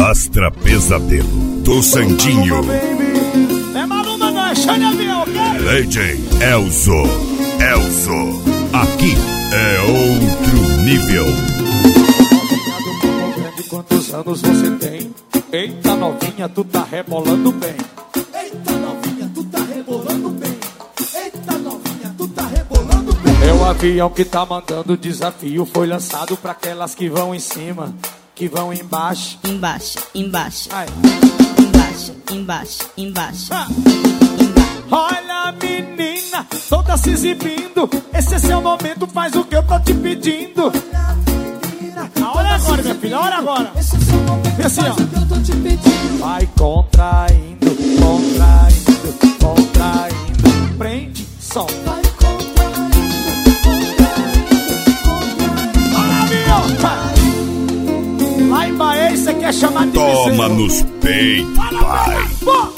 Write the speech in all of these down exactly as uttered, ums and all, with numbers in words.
Astra Pesadelo do Santinho. É Maluma, não é Xande Avião, ok? D J Elzo, Elzo, aqui é outro nível. Quantos anos você tem? Eita novinha, tu tá rebolando bem. Eita novinha, tu tá rebolando bem. Eita novinha, tu tá rebolando bem. É o avião que tá mandando desafio. Foi lançado pra aquelas que vão em cima, que vão embaixo. Embaixo, embaixo. Ai. Embaixo, embaixo, embaixo. Ah. Embaixo. Olha menina, toda se exibindo. Esse é seu momento, faz o que eu tô te pedindo. A hora é agora, minha filha, a hora é agora. Esse é seu momento, assim, faz ó. o que eu tô te pedindo. Vai contraindo, contraindo, contraindo. Prende, solta. Vai contraindo, contraindo, contraindo. Olha, avião! Lá em Bahia, você quer chamar de Toma bezerro. nos peitos, pai. Pô!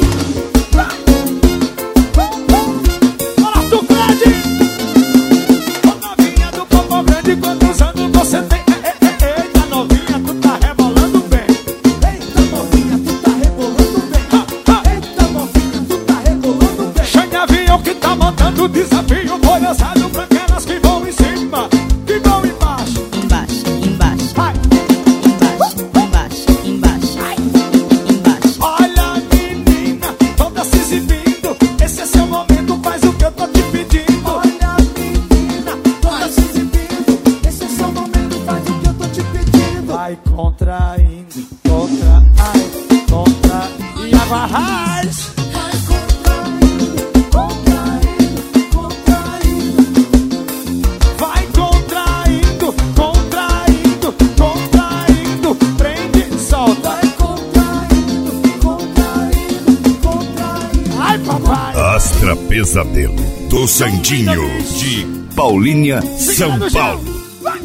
Olha tu, Fred! Ô novinha do Popo Grande, quantos anos você tem? Eita novinha, tu tá rebolando bem. Eita novinha, tu tá rebolando bem. Eita novinha, tu tá rebolando bem. Xande Avião que tá mandando desafio. Foi lançado pra aquelas que vão em cima, que vão embaixo. Embaixo, embaixo. Vai! Embaixo, embaixo, embaixo. Embaixo. Olha menina, toda se exibindo. Esse é seu momento, faz o que eu tô te pedindo. Olha menina, toda se exibindo. Esse é seu momento, faz o que eu tô te pedindo. Vai contraindo, contrai, contrai. E avarrais. Vai contraindo, contraindo, contraindo. Vai contraindo, contraindo, contraindo. Prende, solta. Vai contraindo, contraindo, contraindo. Ai, papai. Astra Pesadelo do Santinho, de Paulínia, São Paulo. Vai.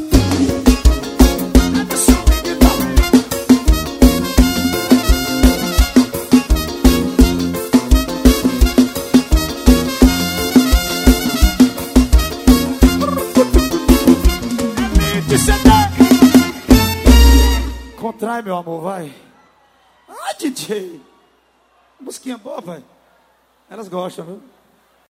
Contrai, meu amor, vai. Ah, D J. Musiquinha boa, vai. Elas gostam, viu?